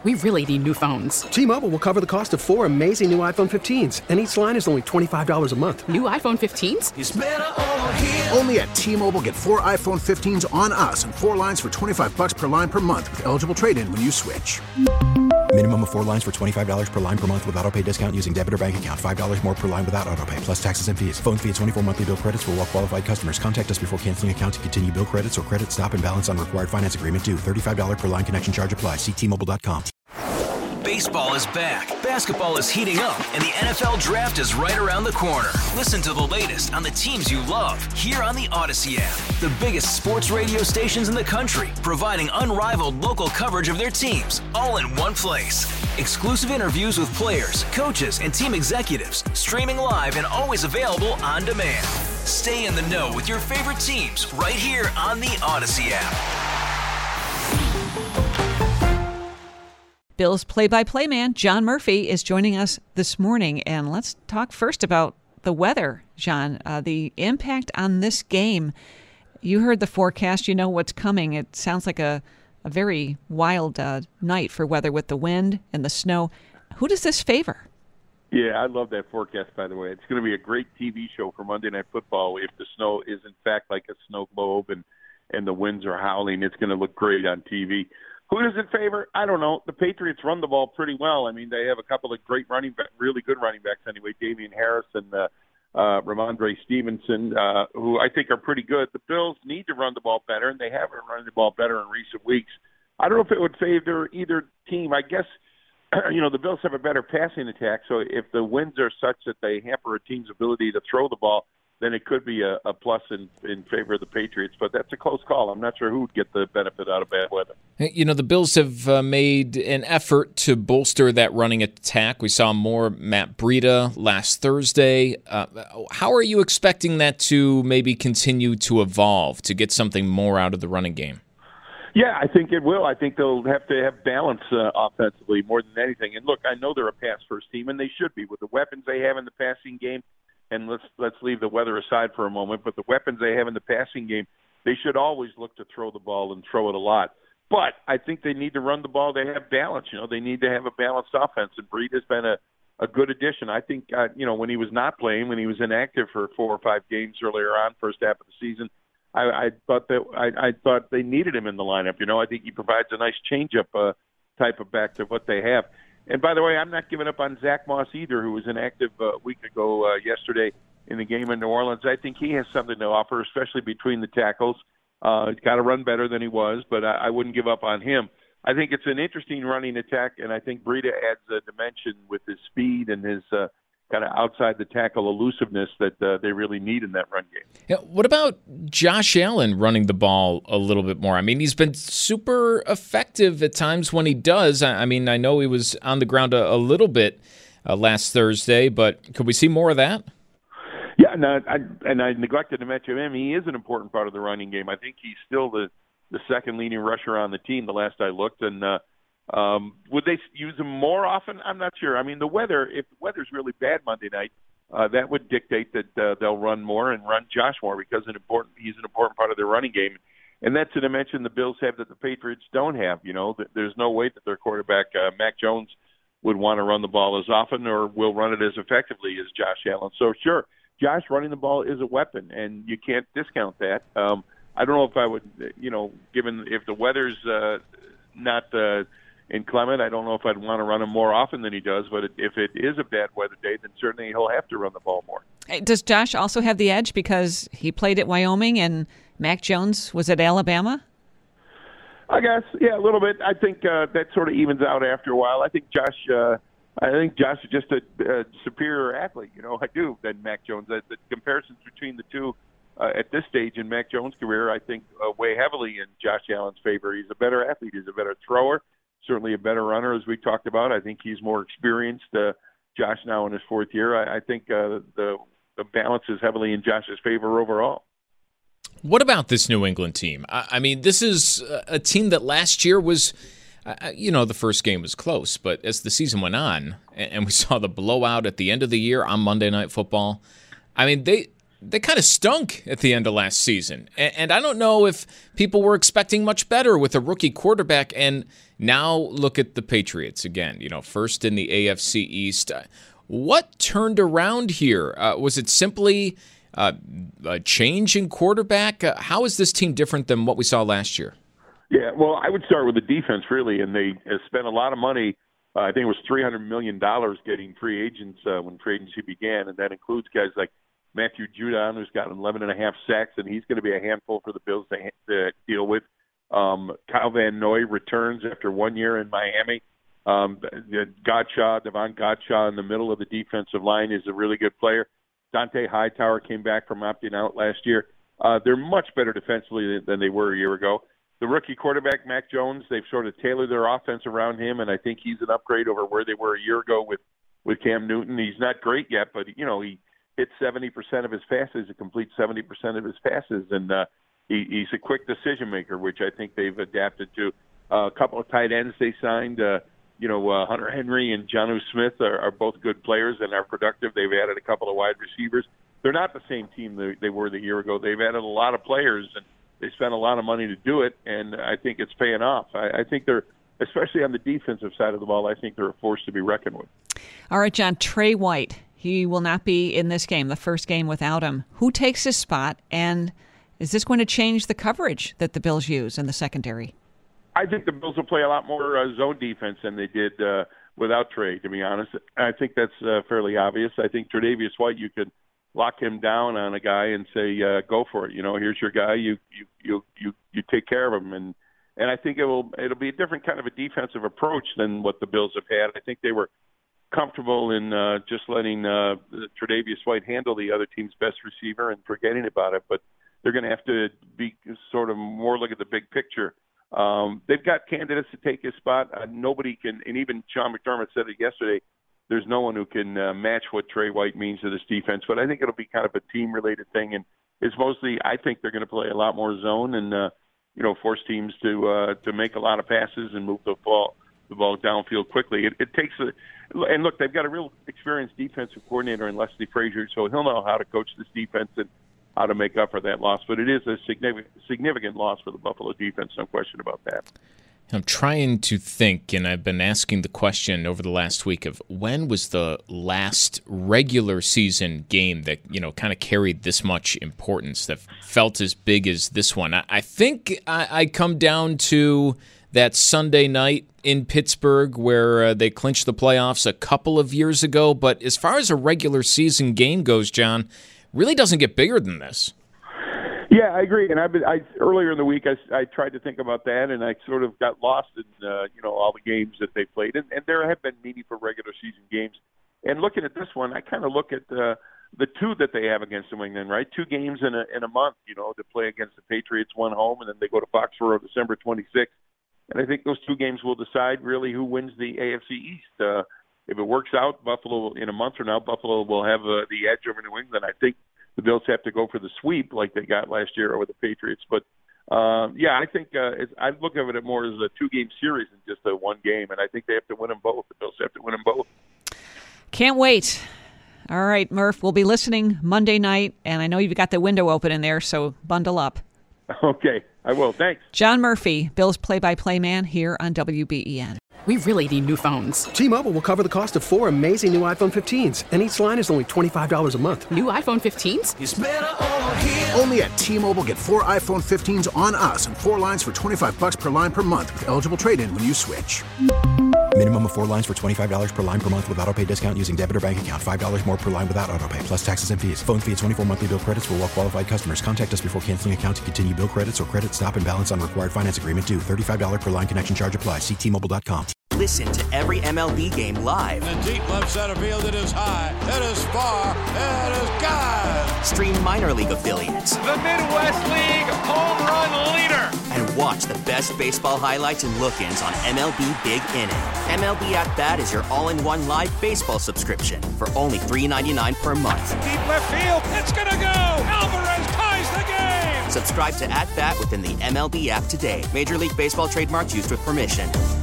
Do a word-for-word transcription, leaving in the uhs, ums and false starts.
We really need new phones. T-Mobile will cover the cost of four amazing new iPhone fifteens, and each line is only twenty-five dollars a month. New iPhone fifteens? It's better over here. Only at T-Mobile, get four iPhone fifteens on us and four lines for twenty-five dollars per line per month with eligible trade-in when you switch. Minimum of four lines for twenty-five dollars per line per month with autopay discount using debit or bank account. five dollars more per line without autopay, plus taxes and fees. Phone fee at twenty-four monthly bill credits for well-qualified customers. Contact us before canceling account to continue bill credits or credit stop and balance on required finance agreement due. thirty-five dollars per line connection charge applies. See T Mobile dot com. Baseball is back, basketball is heating up, and the N F L Draft is right around the corner. Listen to the latest on the teams you love here on the Odyssey app. The biggest sports radio stations in the country, providing unrivaled local coverage of their teams, all in one place. Exclusive interviews with players, coaches, and team executives, streaming live and always available on demand. Stay in the know with your favorite teams right here on the Odyssey app. Bills play-by-play man John Murphy is joining us this morning, and let's talk first about the weather, John. Uh, the impact on this game. You heard the forecast. You know what's coming. It sounds like a, a very wild uh, night for weather with the wind and the snow. Who does this favor? Yeah, I love that forecast, by the way. It's going to be a great T V show for Monday Night Football. If the snow is, in fact, like a snow globe and, and the winds are howling, it's going to look great on T V. Who does it favor? I don't know. The Patriots run the ball pretty well. I mean, they have a couple of great running back, really good running backs anyway, Damian Harris and uh, uh, Ramondre Stevenson, uh, who I think are pretty good. The Bills need to run the ball better, and they have been running the ball better in recent weeks. I don't know if it would favor either team. I guess, you know, the Bills have a better passing attack, so if the winds are such that they hamper a team's ability to throw the ball, then it could be a, a plus in, in favor of the Patriots. But that's a close call. I'm not sure who would get the benefit out of bad weather. You know, the Bills have uh, made an effort to bolster that running attack. We saw more Matt Breida last Thursday. Uh, how are you expecting that to maybe continue to evolve, to get something more out of the running game? Yeah, I think it will. I think they'll have to have balance uh, offensively more than anything. And look, I know they're a pass-first team, and they should be with the weapons they have in the passing game. And let's let's leave the weather aside for a moment. But the weapons they have in the passing game, they should always look to throw the ball and throw it a lot. But I think they need to run the ball. They have balance. You know, they need to have a balanced offense. And Breida has been a, a good addition. I think, uh, you know, when he was not playing, when he was inactive for four or five games earlier on, first half of the season, I, I thought that I, I thought they needed him in the lineup. You know, I think he provides a nice changeup uh, type of back to what they have. And by the way, I'm not giving up on Zach Moss either, who was inactive uh, a week ago uh, yesterday in the game in New Orleans. I think he has something to offer, especially between the tackles. Uh, he's got to run better than he was, but I, I wouldn't give up on him. I think it's an interesting running attack, and I think Breida adds a dimension with his speed and his uh, kind of outside the tackle elusiveness that uh, they really need in that run game. Yeah, what about Josh Allen running the ball a little bit more? I mean, he's been super effective at times when he does. I mean, I know he was on the ground a, a little bit uh, last Thursday, but could we see more of that? Yeah, no, I, and I neglected to mention him. He is an important part of the running game. I think he's still the, the second leading rusher on the team the last I looked, and uh, Um, would they use him more often? I'm not sure. I mean, the weather, if the weather's really bad Monday night, uh, that would dictate that uh, they'll run more and run Josh more because an important, he's an important part of their running game. And that's a dimension the Bills have that the Patriots don't have. You know, there's no way that their quarterback, uh, Mac Jones, would want to run the ball as often or will run it as effectively as Josh Allen. So, sure, Josh running the ball is a weapon, and you can't discount that. Um, I don't know if I would, you know, given if the weather's uh, not uh, – inclement, I don't know if I'd want to run him more often than he does, but if it is a bad weather day, then certainly he'll have to run the ball more. Does Josh also have the edge because he played at Wyoming and Mac Jones was at Alabama? I guess, yeah, a little bit. I think uh, that sort of evens out after a while. I think Josh, uh, I think Josh is just a, a superior athlete. You know, I do than Mac Jones. The, the comparisons between the two uh, at this stage in Mac Jones' career, I think, uh, weigh heavily in Josh Allen's favor. He's a better athlete. He's a better thrower. Certainly a better runner, as we talked about. I think he's more experienced. Uh, Josh now in his fourth year. I, I think uh, the the balance is heavily in Josh's favor overall. What about this New England team? I, I mean, this is a team that last year was, uh, you know, the first game was close, but as the season went on, and, and we saw the blowout at the end of the year on Monday Night Football, I mean, they they kind of stunk at the end of last season. And, and I don't know if people were expecting much better with a rookie quarterback. And now look at the Patriots again, you know, first in the A F C East. What turned around here? Uh, was it simply uh, a change in quarterback? Uh, how is this team different than what we saw last year? Yeah, well, I would start with the defense, really, and they uh, spent a lot of money. Uh, I think it was three hundred million dollars getting free agents uh, when free agency began, and that includes guys like Matthew Judon, who's got eleven and a half sacks, and he's going to be a handful for the Bills to, to deal with. Um, Kyle Van Noy returns after one year in Miami. Um, Gottschall, Devon Gottschall in the middle of the defensive line is a really good player. Dante Hightower came back from opting out last year. Uh, they're much better defensively than they were a year ago. The rookie quarterback, Mac Jones, they've sort of tailored their offense around him, and I think he's an upgrade over where they were a year ago with, with Cam Newton. He's not great yet, but, you know, he hits seventy percent of his passes. He completes seventy percent of his passes, and uh, he, he's a quick decision maker, which I think they've adapted to. Uh, a couple of tight ends they signed, uh, you know, uh, Hunter Henry and Jonnu Smith are, are both good players and are productive. They've added a couple of wide receivers. They're not the same team they, they were the year ago. They've added a lot of players, and they spent a lot of money to do it, and I think it's paying off. I, I think they're, especially on the defensive side of the ball, I think they're a force to be reckoned with. All right, John, Trey White, he will not be in this game, the first game without him. Who takes his spot, and is this going to change the coverage that the Bills use in the secondary? I think the Bills will play a lot more uh, zone defense than they did uh, without Trey, to be honest. I think that's uh, fairly obvious. I think Tre'Davious White, you could lock him down on a guy and say, uh, go for it. You know, here's your guy. You you you you, you take care of him. And, and I think it will, it'll be a different kind of a defensive approach than what the Bills have had. I think they were comfortable in uh, just letting uh, Tre'Davious White handle the other team's best receiver and forgetting about it. But they're going to have to be sort of more look at the big picture. Um, they've got candidates to take his spot. Uh, nobody can, and even Sean McDermott said it yesterday, there's no one who can uh, match what Trey White means to this defense. But I think it'll be kind of a team-related thing, and it's mostly I think they're going to play a lot more zone and uh, you know force teams to uh, to make a lot of passes and move the ball the ball downfield quickly. It, it takes a and look, they've got a real experienced defensive coordinator in Leslie Frazier, so he'll know how to coach this defense and how to make up for that loss. But it is a significant significant loss for the Buffalo defense, no question about that. I'm trying to think, and I've been asking the question over the last week of when was the last regular season game that, you know, kind of carried this much importance, that felt as big as this one. I, I think I, I come down to that Sunday night in Pittsburgh where uh, they clinched the playoffs a couple of years ago. But as far as a regular season game goes, John, really doesn't get bigger than this. Yeah, I agree. And I've been, I earlier in the week, I, I tried to think about that, and I sort of got lost in uh, you know all the games that they played, and, and there have been meaningful regular season games. And looking at this one, I kind of look at uh, the two that they have against New England, right? Two games in a in a month, you know, to play against the Patriots, one home, and then they go to Foxborough December twenty-sixth. And I think those two games will decide really who wins the A F C East. Uh, if it works out, Buffalo in a month from now, Buffalo will have uh, the edge over New England. I think the Bills have to go for the sweep like they got last year over the Patriots. But, uh, yeah, I think uh, it's, I look at it more as a two-game series than just a one game, and I think they have to win them both. The Bills have to win them both. Can't wait. All right, Murph, we'll be listening Monday night, and I know you've got the window open in there, so bundle up. Okay, I will. Thanks. John Murphy, Bills play-by-play man here on W B E N. We really need new phones. T-Mobile will cover the cost of four amazing new iPhone fifteens, and each line is only twenty-five dollars a month. New iPhone fifteens? It's better over here. Only at T-Mobile, get four iPhone fifteens on us and four lines for twenty-five bucks per line per month with eligible trade-in when you switch. Minimum of four lines for twenty-five dollars per line per month with autopay discount using debit or bank account. five dollars more per line without autopay, plus taxes and fees. Phone fee at twenty-four monthly bill credits for well-qualified customers. Contact us before canceling account to continue bill credits or credit stop and balance on required finance agreement due. thirty-five dollars per line connection charge applies. See T Mobile dot com. Listen to every M L B game live. In the deep left center field, it is high, it is far, it is gone. Stream minor league affiliates. The Midwest League home run leader. And watch the best baseball highlights and look-ins on M L B Big Inning. M L B At Bat is your all-in-one live baseball subscription for only three dollars and ninety-nine cents per month. Deep left field, it's gonna go. Alvarez ties the game. Subscribe to At Bat within the M L B app today. Major League Baseball trademarks used with permission.